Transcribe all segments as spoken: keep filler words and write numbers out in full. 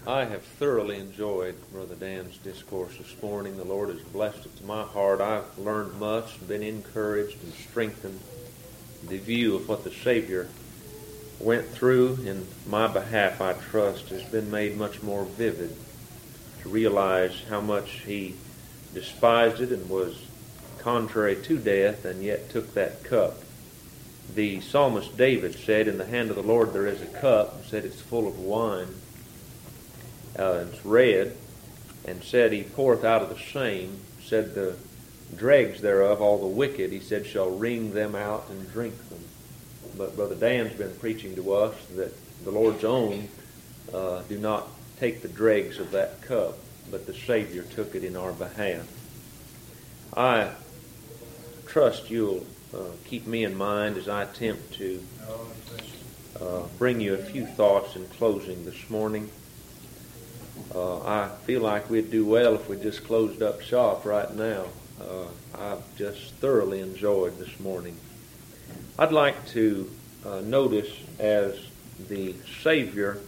I have thoroughly enjoyed Brother Dan's discourse this morning. The Lord has blessed it to my heart. I've learned much, been encouraged and strengthened. The view of what the Savior went through in my behalf, I trust, has been made much more vivid to realize how much He despised it and was contrary to death and yet took that cup. The psalmist David said, "In the hand of the Lord there is a cup," and said it's full of wine. Uh, it's red, and said He poureth out of the same, said the dregs thereof, all the wicked, He said, shall wring them out and drink them. But Brother Dan's been preaching to us that the Lord's own uh, do not take the dregs of that cup, but the Savior took it in our behalf. I trust you'll uh, keep me in mind as I attempt to uh, bring you a few thoughts in closing this morning. Uh, I feel like we'd do well if we just closed up shop right now. Uh, I've just thoroughly enjoyed this morning. I'd like to uh, notice as the Savior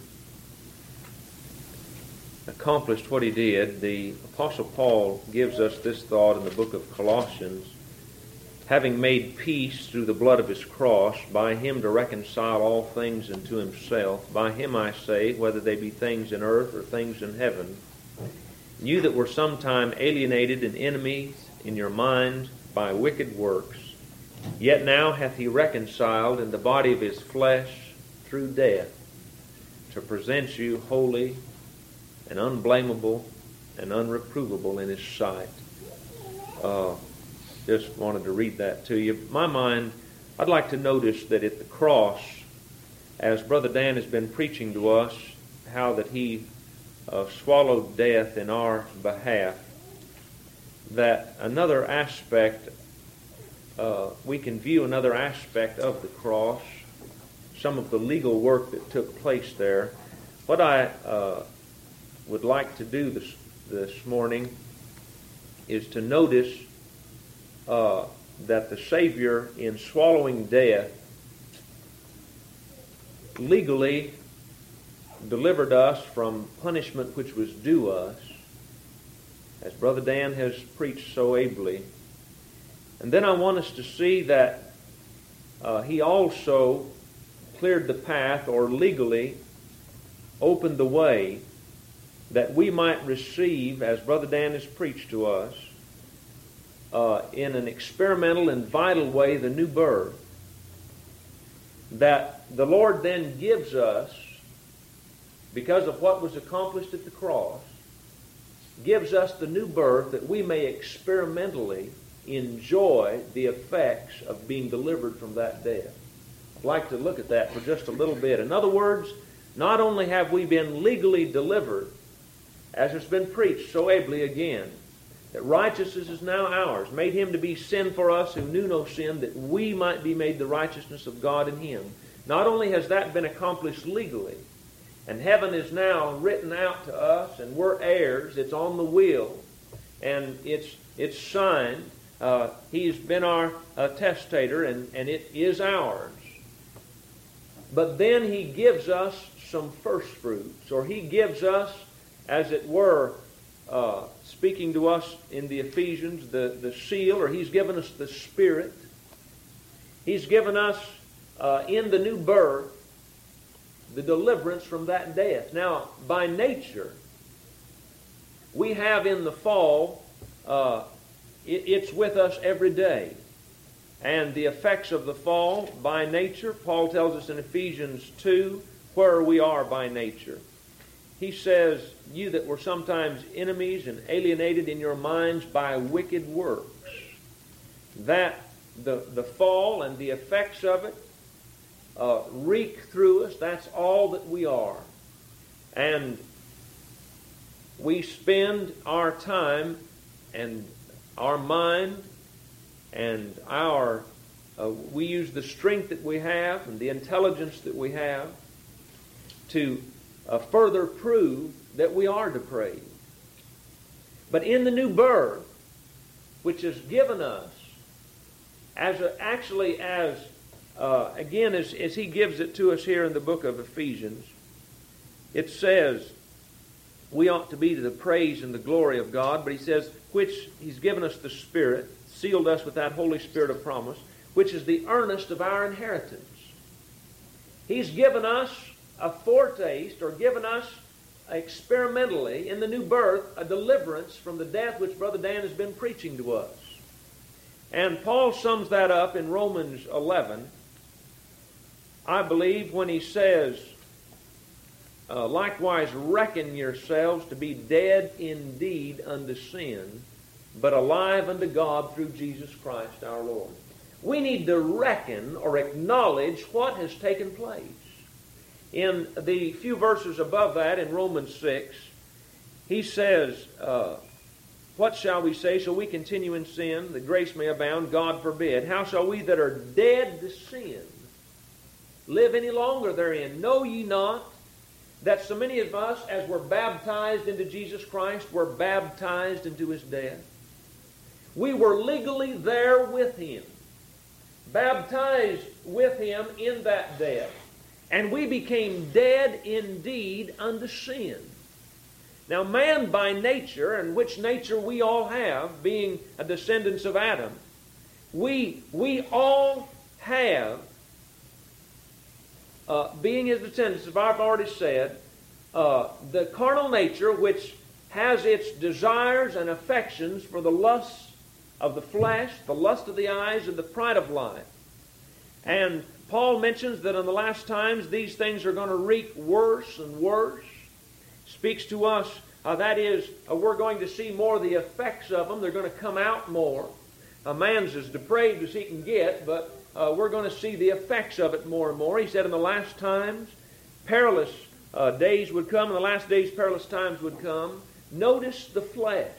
accomplished what He did, the Apostle Paul gives us this thought in the book of Colossians: having made peace through the blood of His cross, by Him to reconcile all things unto Himself. By Him, I say, whether they be things in earth or things in heaven. You that were sometime alienated and enemies in your mind by wicked works, yet now hath He reconciled in the body of His flesh through death, to present you holy and unblameable and unreprovable in His sight. Uh, just wanted to read that to you. My mind, I'd like to notice that at the cross, as Brother Dan has been preaching to us, how that He uh, swallowed death in our behalf, that another aspect, uh, we can view another aspect of the cross, some of the legal work that took place there. What I uh, would like to do this, this morning is to notice uh, that the Savior, in swallowing death, legally delivered us from punishment which was due us, as Brother Dan has preached so ably. And then I want us to see that uh, He also cleared the path, or legally opened the way, that we might receive, as Brother Dan has preached to us, uh, in an experimental and vital way, the new birth. That the Lord then gives us, because of what was accomplished at the cross, gives us the new birth that we may experimentally enjoy the effects of being delivered from that death. I'd like to look at that for just a little bit. In other words, not only have we been legally delivered, as it's been preached so ably again, that righteousness is now ours, made Him to be sin for us who knew no sin, that we might be made the righteousness of God in Him. Not only has that been accomplished legally, and heaven is now written out to us, and we're heirs, it's on the will, and it's it's signed. Uh, he's been our uh, testator, and, and it is ours. But then He gives us some first fruits, or He gives us, as it were, uh, speaking to us in the Ephesians, the, the seal, or He's given us the Spirit. He's given us, uh, in the new birth, the deliverance from that death. Now, by nature, we have in the fall, uh, it, it's with us every day. And the effects of the fall, by nature, Paul tells us in Ephesians two, where we are by nature. He says, you that were sometimes enemies and alienated in your minds by wicked works. That the, the fall and the effects of it uh, reek through us. That's all that we are. And we spend our time and our mind and our, uh, we use the strength that we have and the intelligence that we have to uh, further prove that we are depraved. But in the new birth, which is given us, as a, actually as, uh, again, as, as he gives it to us here in the book of Ephesians, it says, we ought to be to the praise and the glory of God. But he says, which he's given us the Spirit, sealed us with that Holy Spirit of promise, which is the earnest of our inheritance. He's given us a foretaste, or given us experimentally in the new birth a deliverance from the death which Brother Dan has been preaching to us. And Paul sums that up in Romans eleven, I believe, when he says, uh, likewise reckon yourselves to be dead indeed unto sin, but alive unto God through Jesus Christ our Lord. We need to reckon or acknowledge what has taken place. In the few verses above that, in Romans six, he says, uh, what shall we say? Shall we continue in sin, that grace may abound? God forbid. How shall we that are dead to sin live any longer therein? Know ye not that so many of us, as were baptized into Jesus Christ, were baptized into His death? We were legally there with Him, baptized with Him in that death. And we became dead indeed unto sin. Now man by nature, and which nature we all have, being a descendants of Adam, we, we all have, uh, being his descendants, as I've already said, uh, the carnal nature which has its desires and affections for the lusts of the flesh, the lust of the eyes, and the pride of life. And Paul mentions that in the last times these things are going to wreak worse and worse. Speaks to us, uh, that is, uh, we're going to see more of the effects of them. They're going to come out more. A man's as depraved as he can get, but uh, we're going to see the effects of it more and more. He said in the last times, perilous uh, days would come. In the last days, perilous times would come. Notice the flesh.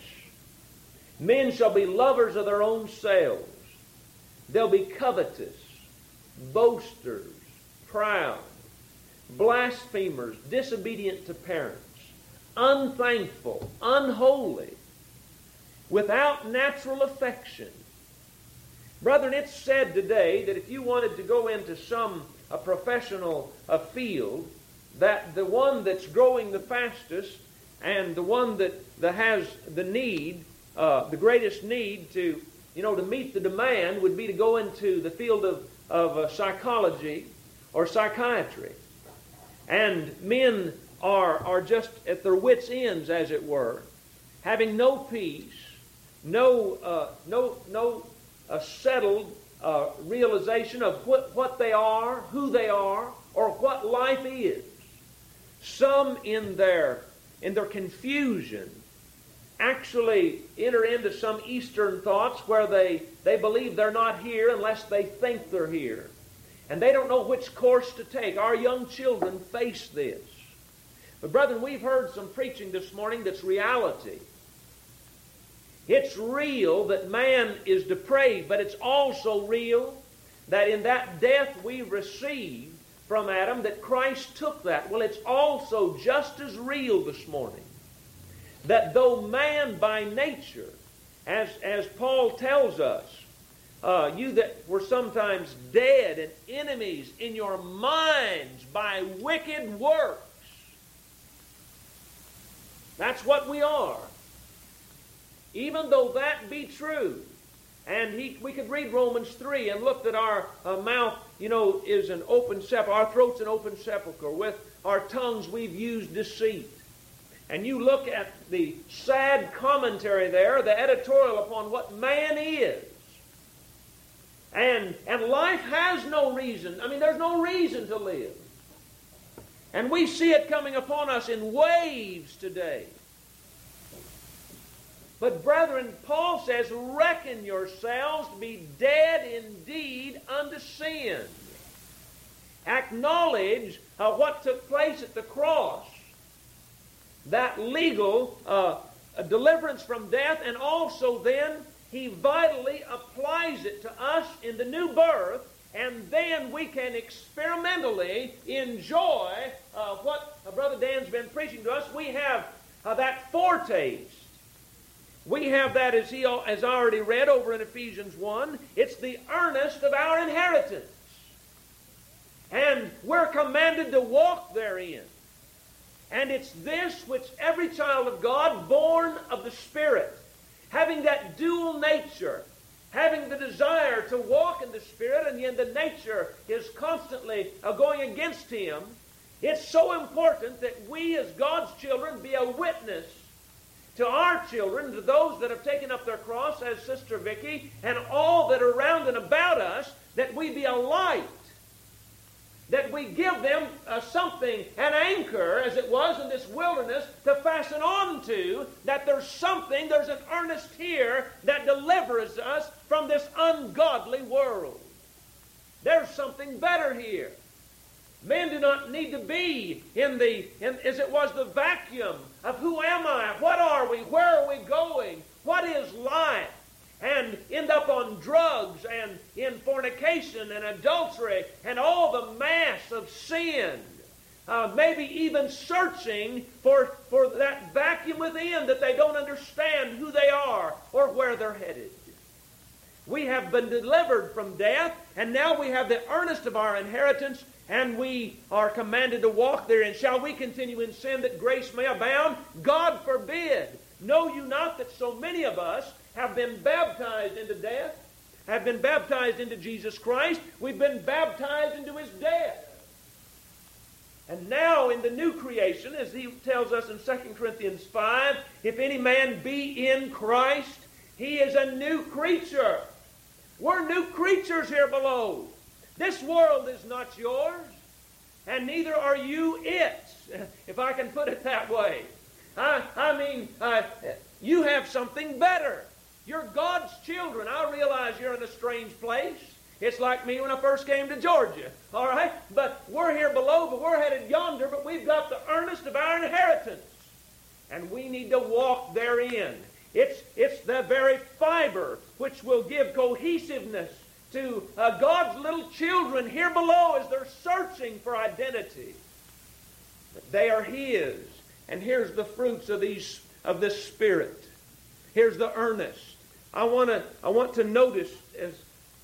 Men shall be lovers of their own selves. They'll be covetous, boasters, proud, blasphemers, disobedient to parents, unthankful, unholy, without natural affection. Brethren, it's said today that if you wanted to go into some a professional a field, that the one that's growing the fastest and the one that, that has the need, uh, the greatest need to, you know, to meet the demand would be to go into the field of of uh, psychology or psychiatry. And men are, are just at their wits' ends, as it were, having no peace, no, uh, no, no uh, settled uh, realization of what, what they are, who they are, or what life is. Some in their, in their confusion actually enter into some Eastern thoughts where they, they believe they're not here unless they think they're here. And they don't know which course to take. Our young children face this. But brethren, we've heard some preaching this morning that's reality. It's real that man is depraved, but it's also real that in that death we received from Adam, that Christ took that. Well, it's also just as real this morning that though man by nature, as, as Paul tells us, uh, you that were sometimes dead and enemies in your minds by wicked works, that's what we are. Even though that be true, and he, we could read Romans three and look that our uh, mouth, you know, is an open sepulchre, our throat's an open sepulchre. With our tongues we've used deceit. And you look at the sad commentary there, the editorial upon what man is. And, and life has no reason. I mean, there's no reason to live. And we see it coming upon us in waves today. But brethren, Paul says, reckon yourselves to be dead indeed unto sin. Acknowledge uh, what took place at the cross. That legal uh, deliverance from death, and also then he vitally applies it to us in the new birth, and then we can experimentally enjoy uh, what uh, Brother Dan's been preaching to us. We have uh, that foretaste. We have that, as he has already read over in Ephesians one. It's the earnest of our inheritance. And we're commanded to walk therein. And it's this which every child of God, born of the Spirit, having that dual nature, having the desire to walk in the Spirit, and yet the nature is constantly uh, going against him, it's so important that we as God's children be a witness to our children, to those that have taken up their cross, as Sister Vicky, and all that are around and about us, that we be a light, that we give them uh, something, an anchor, as it was in this wilderness, to fasten on to, that there's something, there's an earnest here that delivers us from this ungodly world. There's something better here. Men do not need to be in the, in, as it was, the vacuum of who am I, what are we, where are we going, what is life, and end up on drugs and in fornication and adultery and all the mass of sin. Uh, maybe even searching for, for that vacuum within that they don't understand who they are or where they're headed. We have been delivered from death, and now we have the earnest of our inheritance, and we are commanded to walk therein. Shall we continue in sin that grace may abound? God forbid. Know you not that so many of us have been baptized into death, have been baptized into Jesus Christ. We've been baptized into his death. And now in the new creation, as he tells us in Second Corinthians five, if any man be in Christ, he is a new creature. We're new creatures here below. This world is not yours, and neither are you its, if I can put it that way. I, I mean, uh, you have something better. You're God's children. I realize you're in a strange place. It's like me when I first came to Georgia, all right? But we're here below, but we're headed yonder, but we've got the earnest of our inheritance. And we need to walk therein. It's, it's the very fiber which will give cohesiveness to uh, God's little children here below as they're searching for identity. But they are his. And here's the fruits of these of this Spirit. Here's the earnest. I want to I want to notice as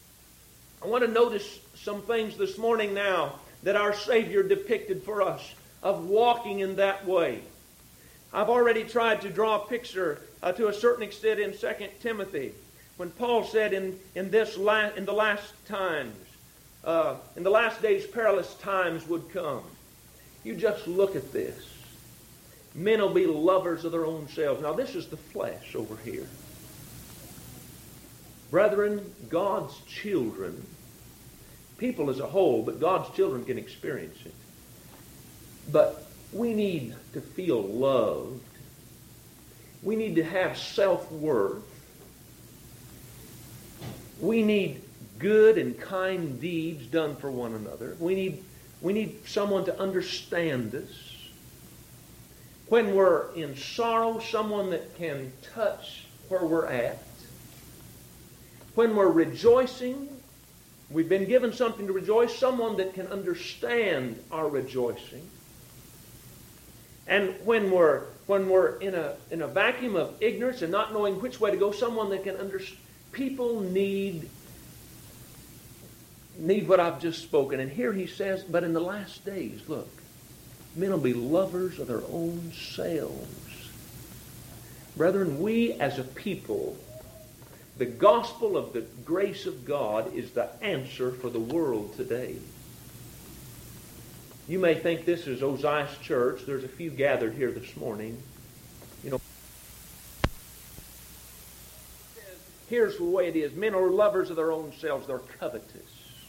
I want to notice some things this morning now that our Savior depicted for us of walking in that way. I've already tried to draw a picture uh, to a certain extent in Second Timothy, when Paul said in in this la- in the last times, uh, in the last days, perilous times would come. You just look at this. Men will be lovers of their own selves. Now this is the flesh over here. Brethren, God's children, people as a whole, but God's children can experience it. But we need to feel loved. We need to have self-worth. We need good and kind deeds done for one another. We need, we need someone to understand us. When we're in sorrow, someone that can touch where we're at. When we're rejoicing, we've been given something to rejoice, someone that can understand our rejoicing. And when we're when we're in a in a vacuum of ignorance and not knowing which way to go, someone that can understand. People need need what I've just spoken. And here he says, but in the last days, look, men will be lovers of their own selves. Brethren, we as a people, the gospel of the grace of God is the answer for the world today. You may think this is Ozias Church. There's a few gathered here this morning. You know, here's the way it is. Men are lovers of their own selves. They're covetous.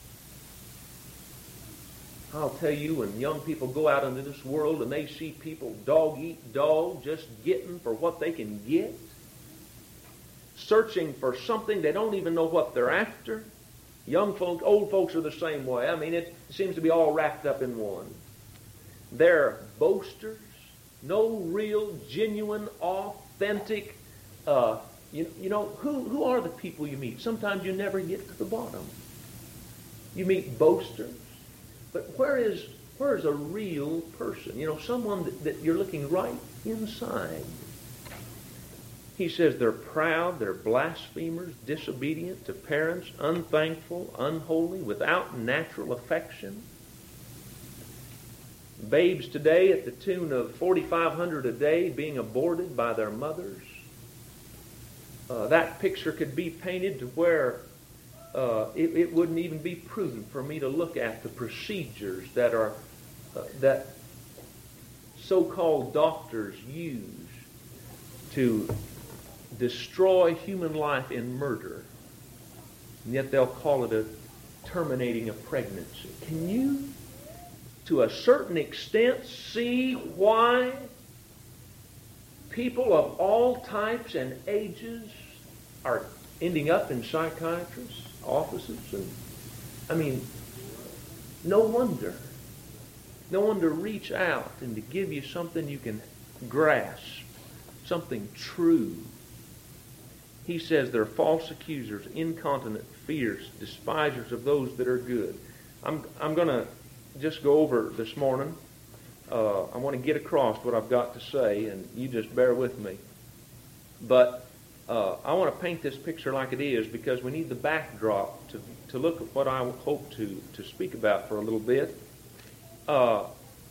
I'll tell you, when young people go out into this world and they see people dog eat dog, just getting for what they can get, searching for something they don't even know what they're after. Young folk, old folks are the same way. I mean, it seems to be all wrapped up in one. They're boasters. No real, genuine, authentic. Uh, you, you know, who, who are the people you meet? Sometimes you never get to the bottom. You meet boasters. But where is where is a real person? You know, someone that, that you're looking right inside. He says they're proud, they're blasphemers, disobedient to parents, unthankful, unholy, without natural affection. Babes today at the tune of forty-five hundred a day being aborted by their mothers. Uh, that picture could be painted to where uh, it, it wouldn't even be prudent for me to look at the procedures that are uh, that so-called doctors use to destroy human life in murder, and yet they'll call it a terminating a pregnancy. Can you, to a certain extent, see why people of all types and ages are ending up in psychiatrists' offices? And I mean, no wonder. No one to reach out and to give you something you can grasp, something true. He says they're false accusers, incontinent, fierce, despisers of those that are good. I'm, I'm going to just go over this morning. Uh, I want to get across what I've got to say, and you just bear with me. But uh, I want to paint this picture like it is because we need the backdrop to, to look at what I hope to, to speak about for a little bit. Uh,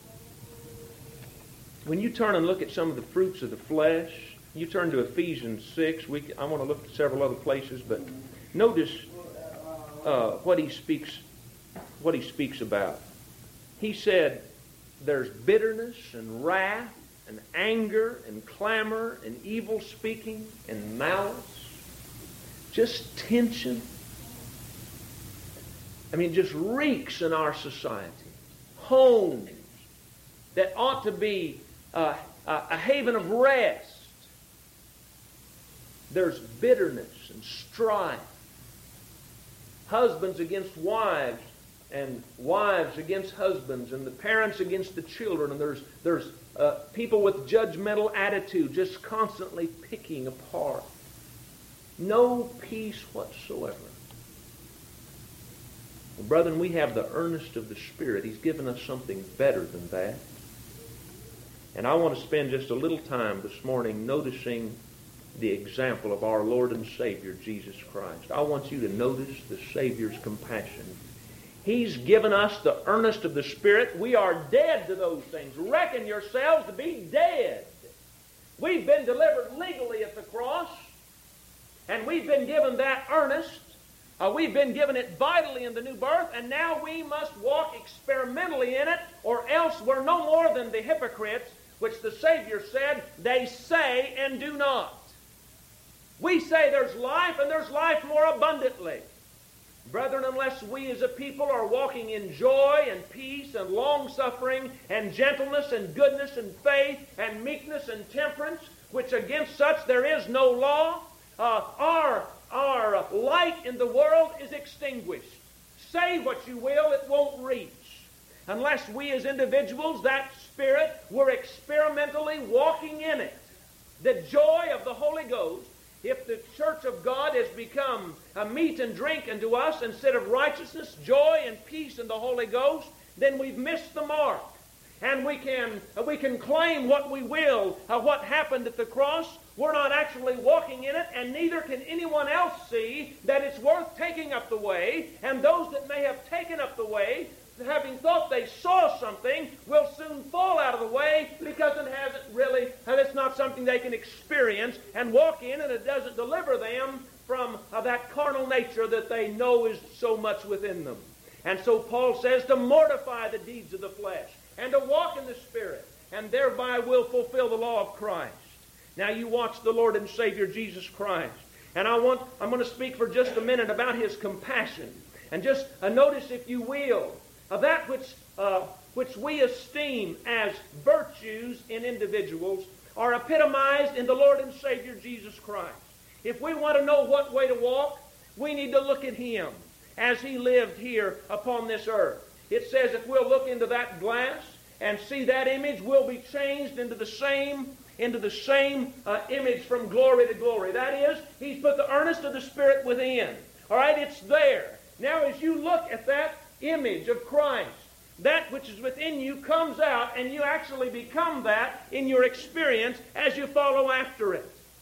when you turn and look at some of the fruits of the flesh, you turn to Ephesians six. We, I want to look at several other places, but notice uh, what he speaks, what he speaks about. He said, "There's bitterness and wrath and anger and clamor and evil speaking and malice, just tension. I mean, just reeks in our society." Homes that ought to be uh, a haven of rest. There's bitterness and strife. Husbands against wives and wives against husbands and the parents against the children. And there's, there's uh, people with judgmental attitude just constantly picking apart. No peace whatsoever. Well, brethren, we have the earnest of the Spirit. He's given us something better than that. And I want to spend just a little time this morning noticing the example of our Lord and Savior, Jesus Christ. I want you to notice the Savior's compassion. He's given us the earnest of the Spirit. We are dead to those things. Reckon yourselves to be dead. We've been delivered legally at the cross, and we've been given that earnest. Uh, we've been given it vitally in the new birth, and now we must walk experimentally in it, or else we're no more than the hypocrites, which the Savior said, they say and do not. We say there's life, and there's life more abundantly. Brethren, unless we as a people are walking in joy and peace and long-suffering and gentleness and goodness and faith and meekness and temperance, which against such there is no law, uh, our Our light in the world is extinguished. Say what you will, it won't reach. Unless we as individuals, that Spirit, we're experimentally walking in it. The joy of the Holy Ghost, if the church of God has become a meat and drink unto us instead of righteousness, joy, and peace in the Holy Ghost, then we've missed the mark. And we can, we can claim what we will of what happened at the cross. We're not actually walking in it, and neither can anyone else see that it's worth taking up the way. And those that may have taken up the way, having thought they saw something, will soon fall out of the way because it hasn't really, and it's not something they can experience and walk in, and it doesn't deliver them from uh, that carnal nature that they know is so much within them. And so Paul says to mortify the deeds of the flesh and to walk in the Spirit, and thereby will fulfill the law of Christ. Now you watch the Lord and Savior Jesus Christ. And I want, I'm going to speak for just a minute about His compassion. And just uh, notice, if you will, of that which, uh, which we esteem as virtues in individuals are epitomized in the Lord and Savior Jesus Christ. If we want to know what way to walk, we need to look at Him as He lived here upon this earth. It says if we'll look into that glass and see that image, we'll be changed into the same into the same uh, image from glory to glory. That is, He's put the earnest of the Spirit within. All right, it's there. Now as you look at that image of Christ, that which is within you comes out, and you actually become that in your experience as you follow after it.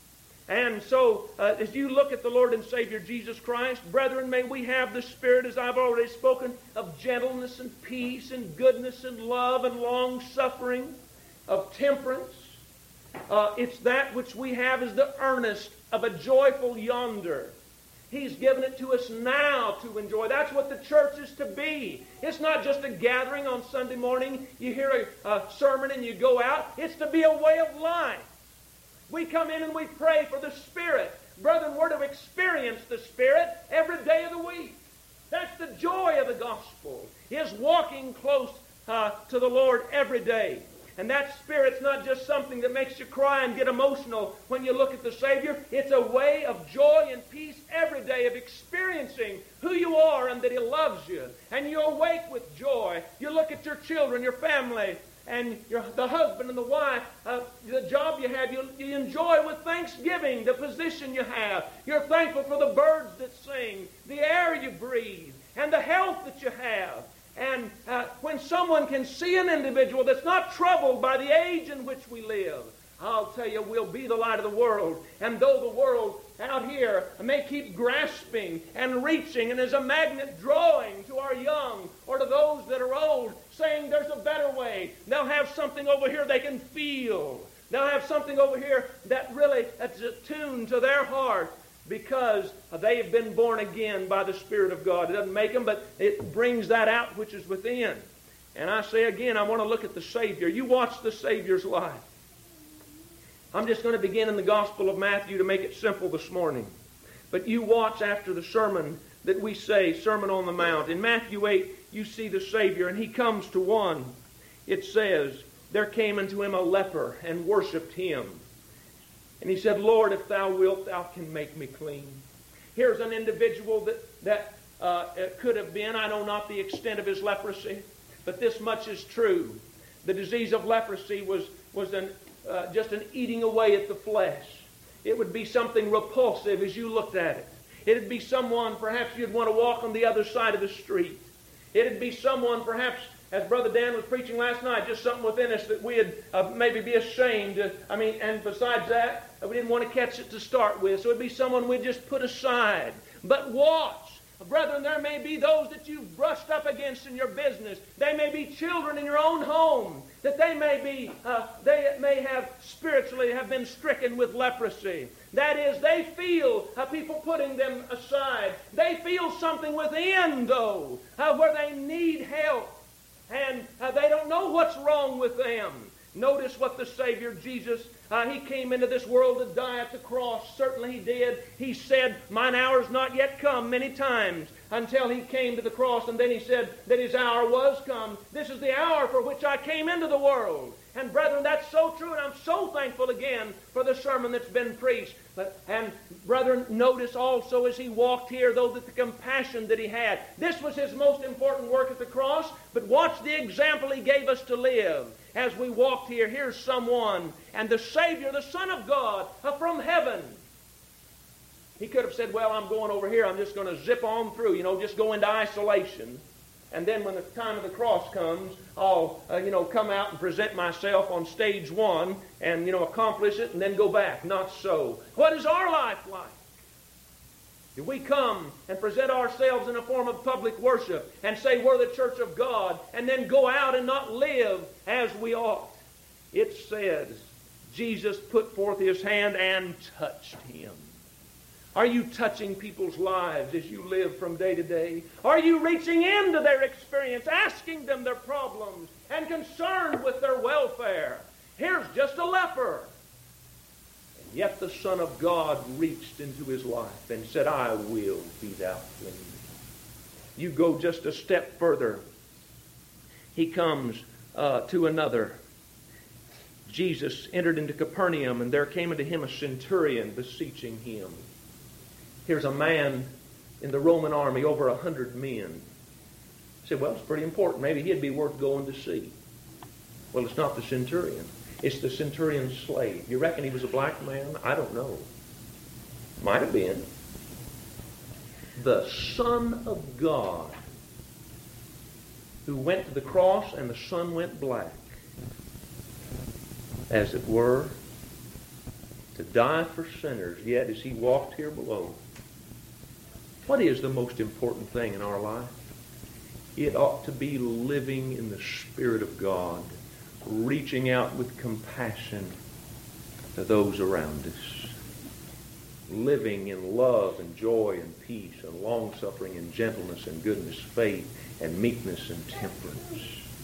And so, uh, as you look at the Lord and Savior Jesus Christ, brethren, may we have the spirit, as I've already spoken, of gentleness and peace and goodness and love and long-suffering, of temperance. Uh, it's that which we have as the earnest of a joyful yonder. He's given it to us now to enjoy. That's what the church is to be. It's not just a gathering on Sunday morning. You hear a, a sermon and you go out. It's to be a way of life. We come in and we pray for the Spirit. Brethren, we're to experience the Spirit every day of the week. That's the joy of the gospel, is walking close uh, to the Lord every day. And that Spirit's not just something that makes you cry and get emotional when you look at the Savior. It's a way of joy and peace every day, of experiencing who you are and that He loves you. And you awake with joy. You look at your children, your family, and your, the husband and the wife, uh, the job you have, you, you enjoy with thanksgiving, the position you have. You're thankful for the birds that sing, the air you breathe, and the health that you have. And uh, when someone can see an individual that's not troubled by the age in which we live, I'll tell you, we'll be the light of the world. And though the world out here may keep grasping and reaching and as a magnet drawing to our young or to those that are old, saying there's a better way, they'll have something over here they can feel. They'll have something over here that really that's attuned to their heart, because they have been born again by the Spirit of God. It doesn't make them, but it brings that out which is within. And I say again, I want to look at the Savior. You watch the Savior's life. I'm just going to begin in the Gospel of Matthew to make it simple this morning. But you watch after the sermon that we say, Sermon on the Mount. In Matthew eight, you see the Savior, and He comes to one. It says, there came unto Him a leper and worshipped Him. And he said, Lord, if thou wilt, thou can make me clean. Here's an individual that, that uh, could have been, I know not the extent of his leprosy, but this much is true. The disease of leprosy was, was an, uh, just an eating away at the flesh. It would be something repulsive as you looked at it. It would be someone, perhaps you'd want to walk on the other side of the street. It would be someone, perhaps, as Brother Dan was preaching last night, just something within us that we'd uh, maybe be ashamed of. I mean, and besides that, we didn't want to catch it to start with. So it'd be someone we'd just put aside. But watch. Brethren, there may be those that you've brushed up against in your business. They may be children in your own home. That they may be, uh, they may have spiritually have been stricken with leprosy. That is, they feel uh, people putting them aside. They feel something within, though, uh, where they need help. And uh, they don't know what's wrong with them. Notice what the Savior Jesus, uh, He came into this world to die at the cross. Certainly He did. He said, mine hour's not yet come, many times, until He came to the cross. And then He said that His hour was come. This is the hour for which I came into the world. And brethren, that's so true, and I'm so thankful again for the sermon that's been preached. But, and brethren, notice also as He walked here, though, that the compassion that He had. This was His most important work at the cross, but watch the example He gave us to live. As we walked here, here's someone, and the Savior, the Son of God, uh, from heaven. He could have said, well, I'm going over here, I'm just going to zip on through, you know, just go into isolation. And then when the time of the cross comes, I'll, uh, you know, come out and present myself on stage one and, you know, accomplish it and then go back. Not so. What is our life like? Do we come and present ourselves in a form of public worship and say we're the church of God and then go out and not live as we ought? It says Jesus put forth His hand and touched him. Are you touching people's lives as you live from day to day? Are you reaching into their experience, asking them their problems, and concerned with their welfare? Here's just a leper. And yet the Son of God reached into his life and said, I will be thou clean. You go just a step further. He comes uh, to another. Jesus entered into Capernaum, and there came unto him a centurion beseeching him. Here's a man in the Roman army, over a hundred men. You say, well, it's pretty important. Maybe he'd be worth going to see. Well, it's not the centurion. It's the centurion's slave. You reckon he was a black man? I don't know. Might have been. The Son of God, who went to the cross and the sun went black, as it were, to die for sinners, yet as he walked here below. What is the most important thing in our life? It ought to be living in the Spirit of God, reaching out with compassion to those around us, living in love and joy and peace and long-suffering and gentleness and goodness, faith and meekness and temperance.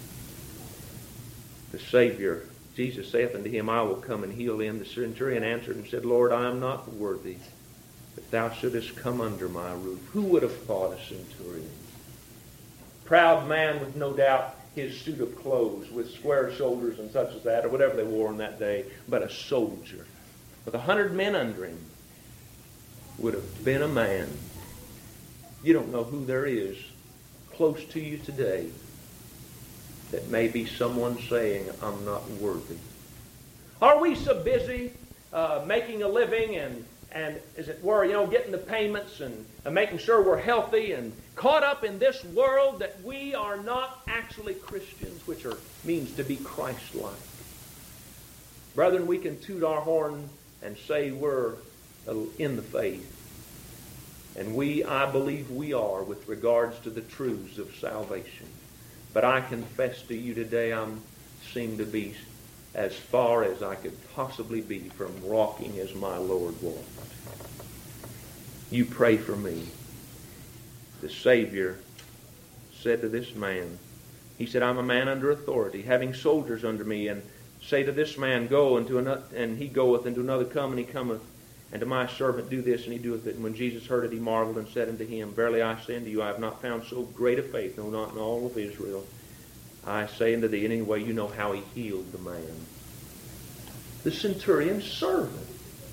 The Savior, Jesus saith unto him, I will come and heal him. The centurion answered and said, Lord, I am not worthy that thou shouldest come under my roof. Who would have thought a centurion? Proud man with no doubt his suit of clothes with square shoulders and such as that, or whatever they wore on that day, but a soldier with a hundred men under him would have been a man. You don't know who there is close to you today that may be someone saying, I'm not worthy. Are we so busy uh, making a living and, and, as it were, you know, getting the payments and, and making sure we're healthy and caught up in this world that we are not actually Christians, which are, means to be Christ-like? Brethren, we can toot our horn and say we're in the faith. And we, I believe we are with regards to the truths of salvation. But I confess to you today, I seem to be as far as I could possibly be from walking as my Lord walked. You pray for me. The Savior said to this man, he said, I'm a man under authority, having soldiers under me, and say to this man, go, and, to another, and he goeth, and to another, come, and he cometh, and to my servant, do this, and he doeth it. And when Jesus heard it, he marveled and said unto him, verily I say unto you, I have not found so great a faith, no, not in all of Israel. I say unto thee, anyway, you know how he healed the man. The centurion's servant.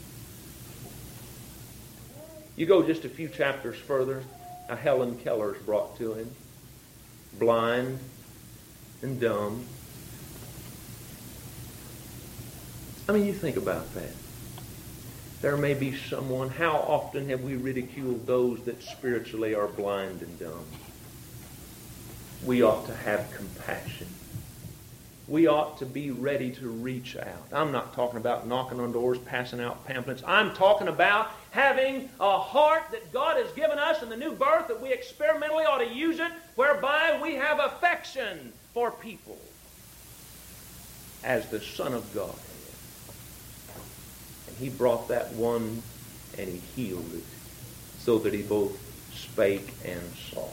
You go just a few chapters further, a Helen Keller's brought to him, blind and dumb. I mean, you think about that. There may be someone, how often have we ridiculed those that spiritually are blind and dumb? We ought to have compassion. We ought to be ready to reach out. I'm not talking about knocking on doors, passing out pamphlets. I'm talking about having a heart that God has given us in the new birth, that we experimentally ought to use it, whereby we have affection for people as the Son of God. He brought that one and he healed it so that he both spake and saw.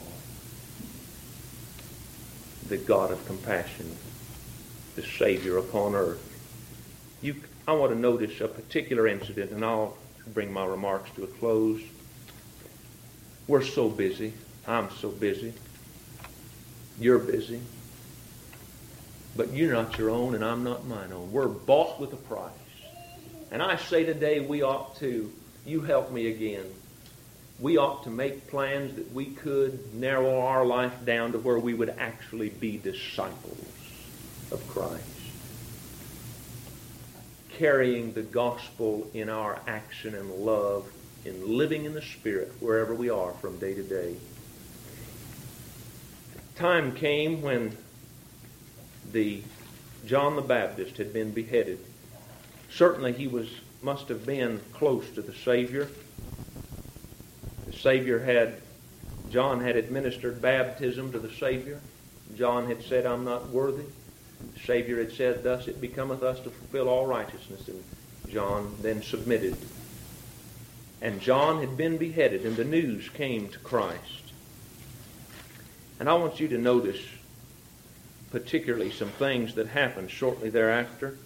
The God of compassion, the Savior upon earth. You, I want to notice a particular incident, and I'll bring my remarks to a close. We're so busy. I'm so busy. You're busy. But you're not your own and I'm not mine own. We're bought with a price. And I say today we ought to, you help me again, we ought to make plans that we could narrow our life down to where we would actually be disciples of Christ. Carrying the gospel in our action and love, in living in the Spirit wherever we are from day to day. Time came when the John the Baptist had been beheaded. Certainly he was must have been close to the Savior. The Savior had, John had administered baptism to the Savior. John had said, I'm not worthy. The Savior had said, thus it becometh us to fulfill all righteousness. And John then submitted. And John had been beheaded, and the news came to Christ. And I want you to notice particularly some things that happened shortly thereafter.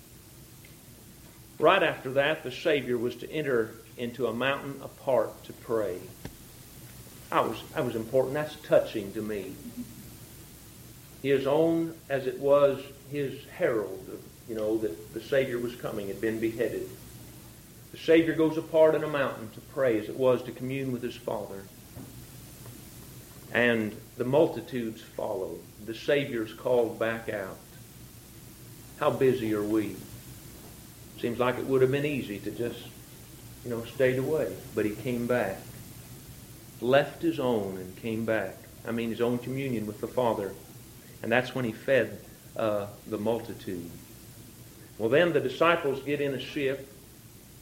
Right after that, the Savior was to enter into a mountain apart to pray. I was, that was important. That's touching to me. His own, as it was, his herald, of, you know, that the Savior was coming, had been beheaded. The Savior goes apart in a mountain to pray, as it was to commune with his Father. And the multitudes follow. The Savior's called back out. How busy are we? Seems like it would have been easy to just, you know, stayed away. But he came back. Left his own and came back. I mean, his own communion with the Father. And that's when he fed uh, the multitude. Well, then the disciples get in a ship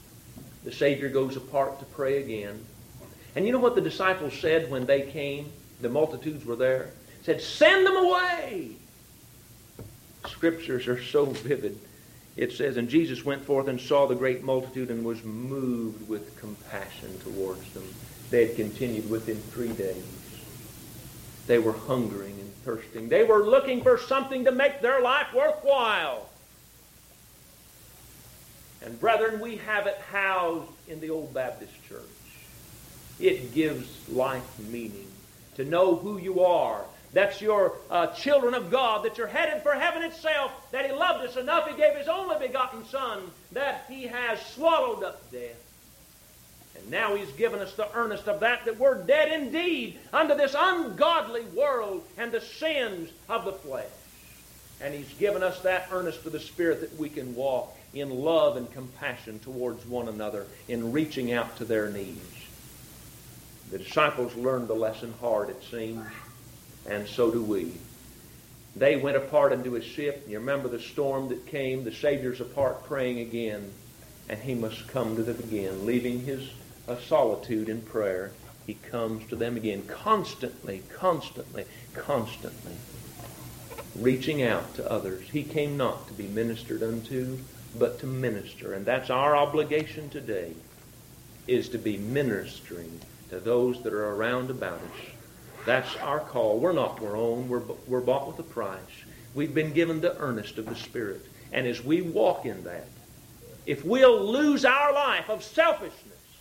The Savior goes apart to pray again. And you know what the disciples said when they came? The multitudes were there. Said, send them away. Scriptures are so vivid. It says, and Jesus went forth and saw the great multitude and was moved with compassion towards them. They had continued with him three days. They were hungering and thirsting. They were looking for something to make their life worthwhile. And brethren, we have it housed in the old Baptist church. It gives life meaning to know who you are. That's your uh, children of God, that you're headed for heaven itself, that he loved us enough, he gave his only begotten Son, that he has swallowed up death. And now he's given us the earnest of that, that we're dead indeed unto this ungodly world and the sins of the flesh. And he's given us that earnest of the Spirit that we can walk in love and compassion towards one another, in reaching out to their needs. The disciples learned the lesson hard, it seems, and so do we. They went apart into a ship. You remember the storm that came. The Savior's apart praying again, and he must come to them again, leaving his uh, solitude in prayer. He comes to them again, constantly, constantly, constantly, reaching out to others. He came not to be ministered unto, but to minister. And that's our obligation today, is to be ministering to those that are around about us. That's our call. We're not our own. We're, we're bought with a price. We've been given the earnest of the Spirit. And as we walk in that, if we'll lose our life of selfishness,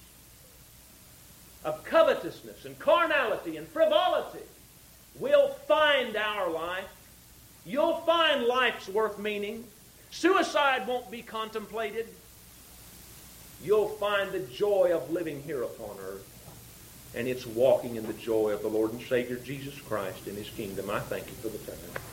of covetousness and carnality and frivolity, we'll find our life. You'll find life's worth meaning. Suicide won't be contemplated. You'll find the joy of living here upon earth. And it's walking in the joy of the Lord and Savior Jesus Christ in his kingdom. I thank you for the time.